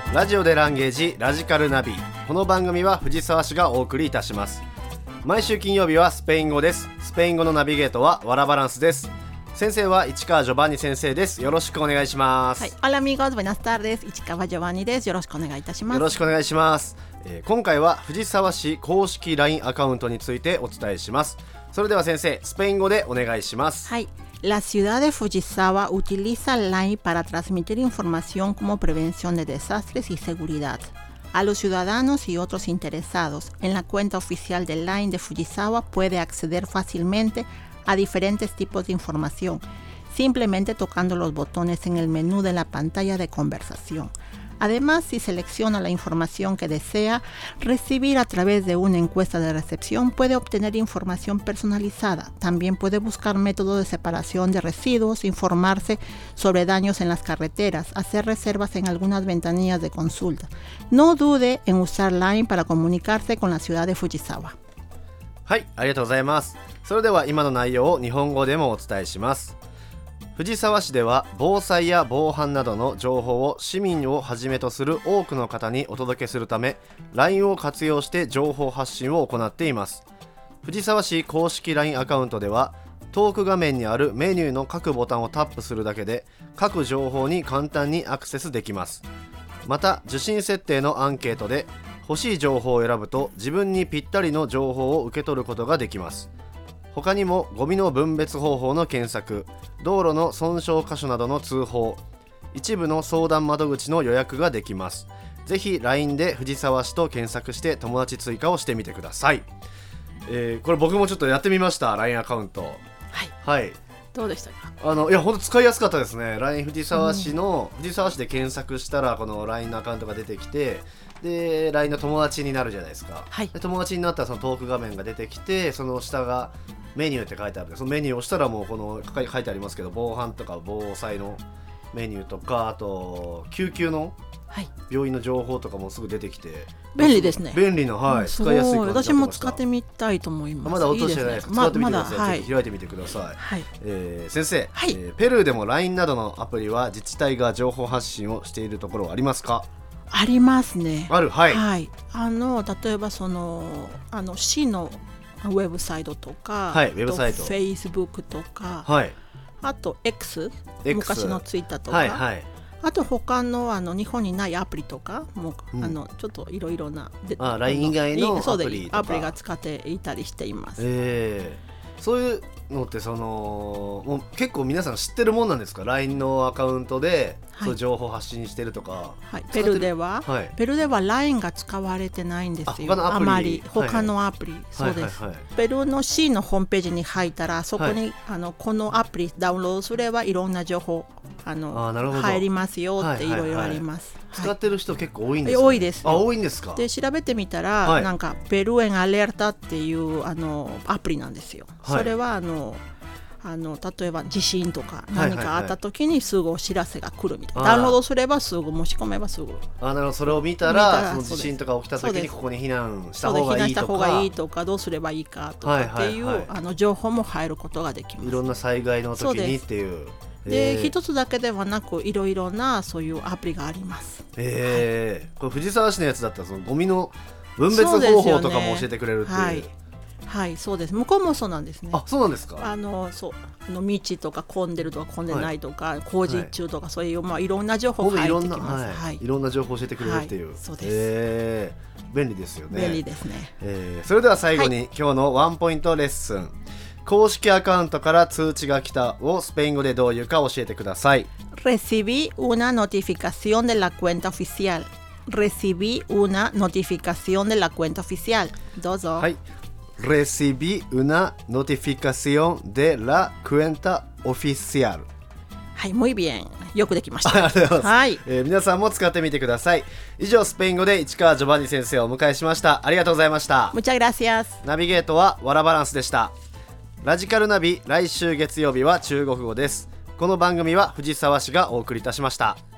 ラジオでランゲージラジカルナビ。この番組は藤沢市がお送りいたします。毎週金曜日はスペイン語です。スペイン語のナビゲートはワラバランスです。先生は市川ジョバンニ先生です。よろしくお願いします。 はい、Hola amigos, buenas tardes. 市川ジョバンニです。よろしくお願いいたします。 よろしくお願いします。今回は藤沢市公式 LINE アカウントについてお伝えします。それでは先生、スペイン語でお願いします。 はい。La ciudad de Fujisawa utiliza LINE para transmitir información como prevención de desastres y seguridad a los ciudadanos y otros interesados. En la cuenta oficial de LINE de Fujisawa puede acceder fácilmente a diferentes tipos de información, simplemente tocando los botones en el menú de la pantalla de conversación. Además, si selecciona la información que desea recibir a través de una encuesta de recepción, puede obtener información personalizada. También puede buscar métodos de separación de residuos, informarse sobre daños en las carreteras, hacer reservas en algunas ventanillas de consulta. No dude en usar LINE para comunicarse con la ciudad de Fujisawa. はい、ありがとうございます。それでは今の内容を日本語でもお伝えします。藤沢市では防災や防犯などの情報を市民をはじめとする多くの方にお届けするため LINE を活用して情報発信を行っています。藤沢市公式 LINE アカウントではトーク画面にあるメニューの各ボタンをタップするだけで各情報に簡単にアクセスできます。また受信設定のアンケートで欲しい情報を選ぶと自分にぴったりの情報を受け取ることができます。他にもゴミの分別方法の検索、道路の損傷箇所などの通報、一部の相談窓口の予約ができます。ぜひ LINE で藤沢市と検索して友達追加をしてみてください。これ僕もちょっとやってみました。 LINE アカウント。はい。 どうでしたか？ いや本当使いやすかったですね。 LINE 藤沢市で検索したらこの LINE のアカウントが出てきて、で LINE の友達になるじゃないですか、はい、で友達になったらそのトーク画面が出てきて、その下がメニューって書いてあるんで、そのメニューを押したらもうこの書いてありますけど、防犯とか防災のメニューとか、あと救急の病院の情報とかもすぐ出てきて、 便利ですね。 便利な、はい、使いやすい感じだと思いました。 私も使ってみたいと思います。 まだ落としてないですか？使ってみてください。ぜひ開いてみてください。はい、先生、はい、ペルーでも LINE などのアプリは自治体が情報発信をしているところはありますか？ ありますね。 ある、はい、 はい、例えばその市のウェブサイトとか、 はい、ウェブサイト、 Facebook とか、 はい、 あと X 昔のツイッターとか、 はいはい、 あと他の日本にないアプリとかもちょっといろいろな LINE 以外のアプリとかアプリが使っていたりしています。 そういうのってもう結構皆さん知ってるもんなんですか？ LINE のアカウントでそういう情報発信してるとか、 はい、ペルーでは LINE が使われてないんですよ。あまり他のアプリ、そうです、ペルーの市のホームページに入ったらそこに、このアプリダウンロードすればいろんな情報入りますよっていろいろあります。 使ってる人結構多いんですか？ 多いです。 多いんですか？ で調べてみたら、なんかペルーエンアレルタっていうアプリなんですよ。それは例えば地震とか何かあった時にすぐお知らせが来るみたいな、ダウンロードすればすぐ、申し込めばすぐ。 なるほど。それを見たらその地震とか起きた時にここに避難した方がいいとか、どうすればいいかとかっていう、情報も入ることができます。 いろんな災害の時にっていう。 で一つだけではなくいろいろなそういうアプリがあります。 これ藤沢市のやつだったらそのゴミの分別方法とかも教えてくれるっていう。 はい、そうです。向こうもそうなんですね。 あ、そうなんですか？ 道とか混んでるとか混んでないとか、工事中とかそういう、いろんな情報が入ってきます。 いろんな情報を教えてくれるっていう。 そうです。 便利ですよね。 便利ですね。 それでは最後に、今日のワンポイントレッスン。公式アカウントから通知が来たをスペイン語でどういうか教えてください。 Recibí una notificación de la cuenta oficial. Recibí una notificación de la cuenta oficial. どうぞ。はい。 Recibí una notificación de la cuenta oficial. はい、muy bien。よくできました。 ありがとうございます。はい。皆さんも使ってみてください。以上、スペイン語で市川ジョバンニ先生をお迎えしました。ありがとうございました。 Muchas gracias。 ナビゲートはワラバランスでした。ラジカルナビ、来週月曜日は中国語です。この番組は藤沢市がお送りいたしました。